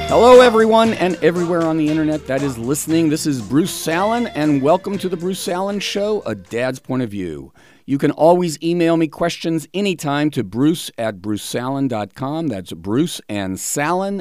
Hello, everyone, and everywhere on the internet that is listening. This is Bruce Salen, and welcome to the Bruce Salen Show, A Dad's Point of View. You can always email me questions anytime to bruce@brucesalen.com. That's Bruce and Salen,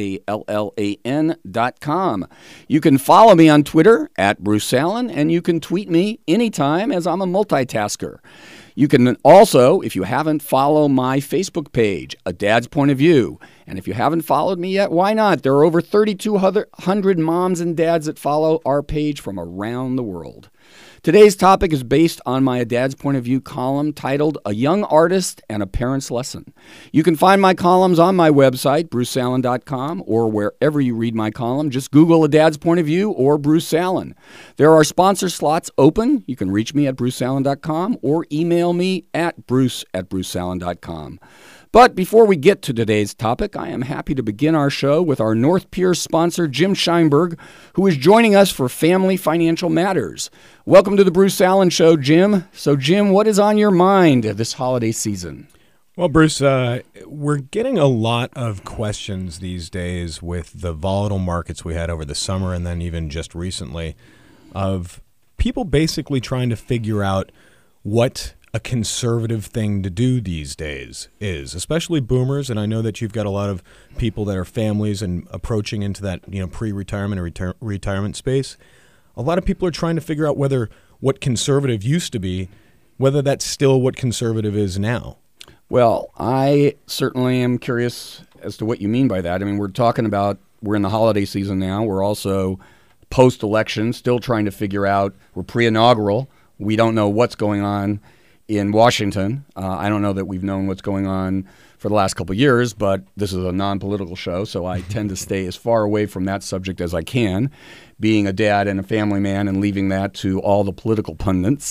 SALLAN.com. You can follow me on Twitter @Bruce Salen, and you can tweet me anytime as I'm a multitasker. You can also, if you haven't, follow my Facebook page, A Dad's Point of View. And if you haven't followed me yet, why not? There are over 3,200 moms and dads that follow our page from around the world. Today's topic is based on my A Dad's Point of View column titled A Young Artist and a Parent's Lesson. You can find my columns on my website, brucesalen.com, or wherever you read my column. Just Google A Dad's Point of View or Bruce Salen. There are sponsor slots open. You can reach me at brucesalen.com or email me at bruce@brucesalen.com. But before we get to today's topic, I am happy to begin our show with our North Pier sponsor, Jim Scheinberg, who is joining us for Family Financial Matters. Welcome to the Bruce Salen Show, Jim. So, Jim, what is on your mind this holiday season? Well, Bruce, we're getting a lot of questions these days with the volatile markets we had over the summer and then even just recently of people basically trying to figure out what a conservative thing to do these days is, especially boomers. And I know that you've got a lot of people that are families and approaching into that, pre-retirement or retirement space. A lot of people are trying to figure out whether what conservative used to be, whether that's still what conservative is now. Well, I certainly am curious as to what you mean by that. I mean, we're in the holiday season now. We're also post-election, still trying to figure out, we're pre-inaugural. We don't know what's going on in Washington. I don't know that we've known what's going on for the last couple of years, but this is a non-political show, so I tend to stay as far away from that subject as I can, being a dad and a family man and leaving that to all the political pundits.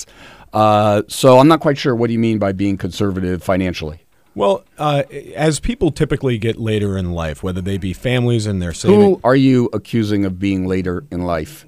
So I'm not quite sure what do you mean by being conservative financially? Well, as people typically get later in life, whether they be families and their saving. Who are you accusing of being later in life?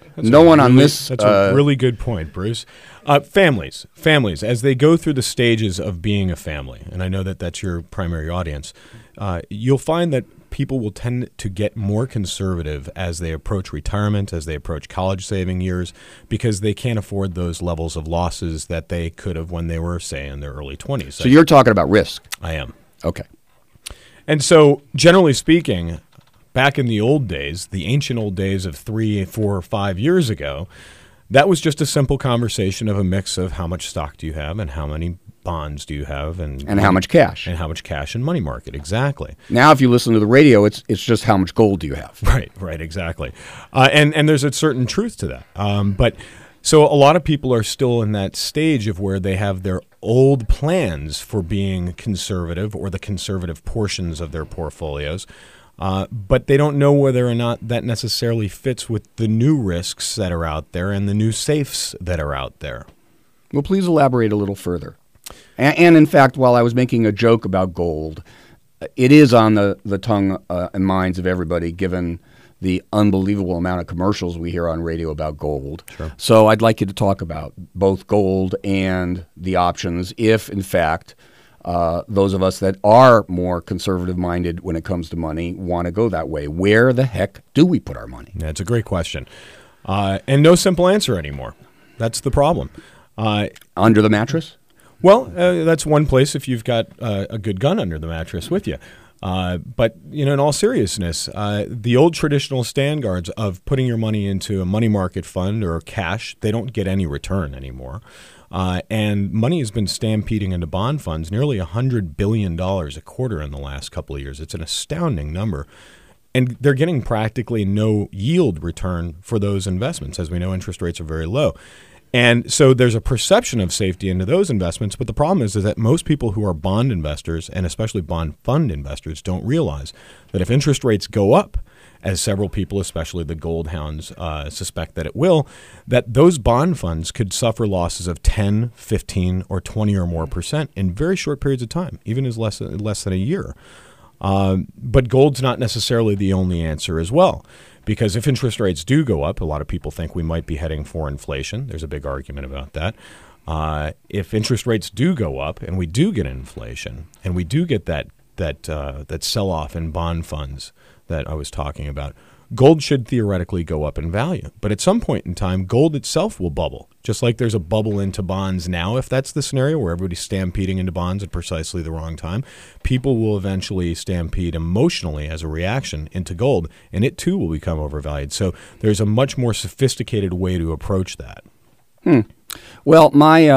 That's a really good point, Bruce. Families, as they go through the stages of being a family, and I know that that's your primary audience, you'll find that people will tend to get more conservative as they approach retirement, as they approach college saving years, because they can't afford those levels of losses that they could have when they were, say, in their early 20s. So you're talking about risk? I am. Okay. And so, generally speaking, back in the old days, the ancient old days of 3, 4, 5 years ago, that was just a simple conversation of a mix of how much stock do you have and how many bonds do you have and how much cash. And how much cash in money market, exactly. Now if you listen to the radio, it's just how much gold do you have. Right, exactly. And there's a certain truth to that. But so a lot of people are still in that stage of where they have their old plans for being conservative or the conservative portions of their portfolios. But they don't know whether or not that necessarily fits with the new risks that are out there and the new safes that are out there. Well, please elaborate a little further. And in fact, while I was making a joke about gold, it is on the tongue and minds of everybody, given the unbelievable amount of commercials we hear on radio about gold. Sure. So I'd like you to talk about both gold and the options if, in fact, those of us that are more conservative-minded when it comes to money want to go that way. Where the heck do we put our money? That's a great question. And no simple answer anymore. That's the problem. Under the mattress? Well, that's one place if you've got a good gun under the mattress with you. But, in all seriousness, the old traditional standards of putting your money into a money market fund or cash, they don't get any return anymore. And money has been stampeding into bond funds, nearly $100 billion a quarter in the last couple of years. It's an astounding number. And they're getting practically no yield return for those investments. As we know, interest rates are very low. And so there's a perception of safety into those investments. But the problem is that most people who are bond investors, and especially bond fund investors, don't realize that if interest rates go up, as several people, especially the gold hounds, suspect that it will, that those bond funds could suffer losses of 10, 15, or 20 or more % in very short periods of time, even as less than a year. But gold's not necessarily the only answer as well, because if interest rates do go up, a lot of people think we might be heading for inflation. There's a big argument about that. If interest rates do go up and we do get inflation and we do get that that sell off in bond funds that I was talking about, gold should theoretically go up in value. But at some point in time, gold itself will bubble. Just like there's a bubble into bonds now, if that's the scenario where everybody's stampeding into bonds at precisely the wrong time, people will eventually stampede emotionally as a reaction into gold, and it too will become overvalued. So there's a much more sophisticated way to approach that. Well,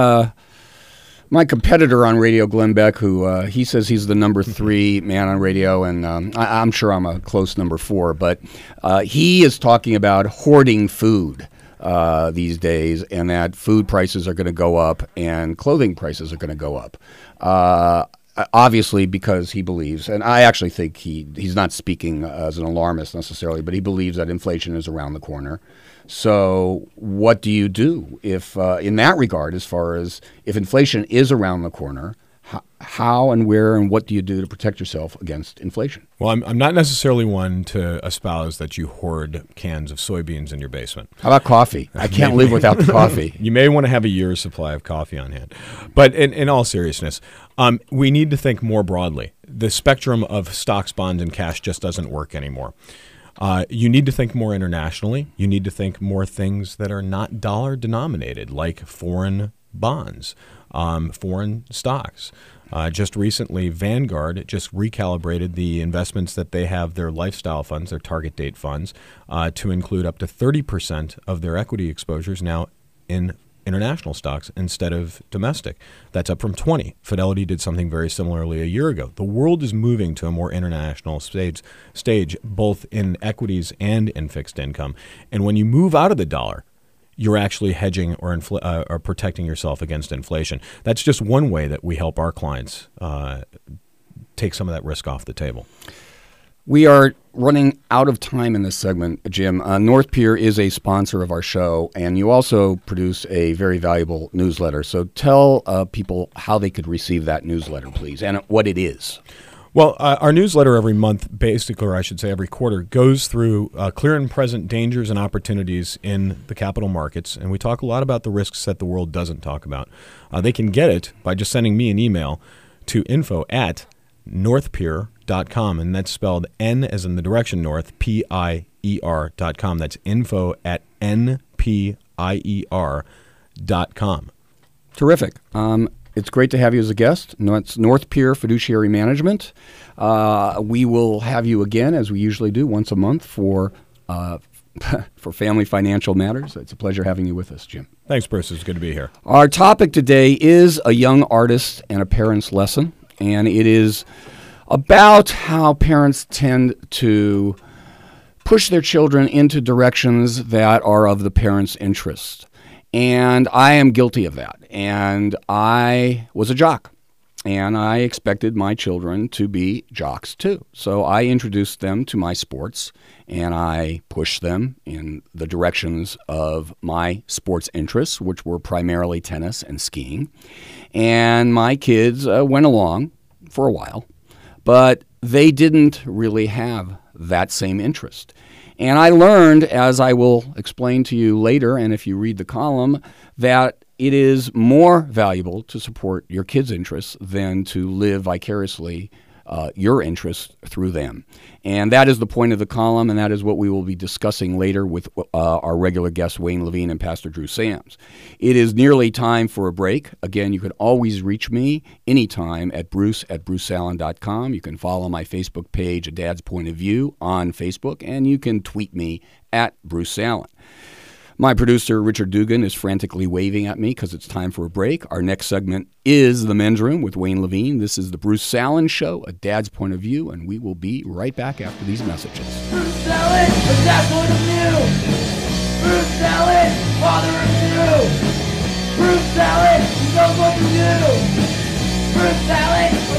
my competitor on radio, Glenn Beck, who he says he's the number 3 man on radio, and I'm sure I'm a close number 4, but he is talking about hoarding food these days, and that food prices are going to go up and clothing prices are going to go up. Obviously, because he believes, and I actually think he's not speaking as an alarmist necessarily, but he believes that inflation is around the corner. So what do you do if, in that regard, as far as if inflation is around the corner, how and where and what do you do to protect yourself against inflation? Well, I'm not necessarily one to espouse that you hoard cans of soybeans in your basement. How about coffee? I can't live without the coffee. You may want to have a year's supply of coffee on hand. But in all seriousness, we need to think more broadly. The spectrum of stocks, bonds, and cash just doesn't work anymore. You need to think more internationally. You need to think more things that are not dollar denominated, like foreign bonds, foreign stocks. Just recently, Vanguard just recalibrated the investments that they have, their lifestyle funds, their target date funds, to include up to 30% of their equity exposures now in international stocks instead of domestic. That's up from 20. Fidelity did something very similarly a year ago. The world is moving to a more international stage, both in equities and in fixed income. And when you move out of the dollar, you're actually hedging or protecting yourself against inflation. That's just one way that we help our clients take some of that risk off the table. We are running out of time in this segment, Jim. North Pier is a sponsor of our show, and you also produce a very valuable newsletter. So tell people how they could receive that newsletter, please, and what it is. Well, our newsletter every month, basically, or I should say every quarter, goes through clear and present dangers and opportunities in the capital markets, and we talk a lot about the risks that the world doesn't talk about. They can get it by just sending me an email to info@northpier.com, and that's spelled N as in the direction north, PIER.com. That's info@NPIER.com. Terrific. It's great to have you as a guest. It's North Pier Fiduciary Management. We will have you again, as we usually do, once a month for family financial matters. It's a pleasure having you with us, Jim. Thanks, Bruce. It's good to be here. Our topic today is a young artist and a parent's lesson, and it is about how parents tend to push their children into directions that are of the parents' interest. And I am guilty of that. And I was a jock. And I expected my children to be jocks too. So I introduced them to my sports, and I pushed them in the directions of my sports interests, which were primarily tennis and skiing. And my kids went along for a while, but they didn't really have that same interest. And I learned, as I will explain to you later, and if you read the column, that it is more valuable to support your kids' interests than to live vicariously your interests through them. And that is the point of the column, and that is what we will be discussing later with our regular guests, Wayne Levine and Pastor Drew Sams. It is nearly time for a break. Again, you can always reach me anytime at bruce@bruceallen.com. You can follow my Facebook page, A Dad's Point of View, on Facebook, and you can tweet me at Bruce Allen. My producer, Richard Dugan, is frantically waving at me because it's time for a break. Our next segment is The Men's Room with Wayne Levine. This is the Bruce Allen Show, A Dad's Point of View, and we will be right back after these messages. Bruce Allen, A Dad's Point of View. Bruce Allen, Father of two. Bruce Allen, he knows what to do. Bruce Allen,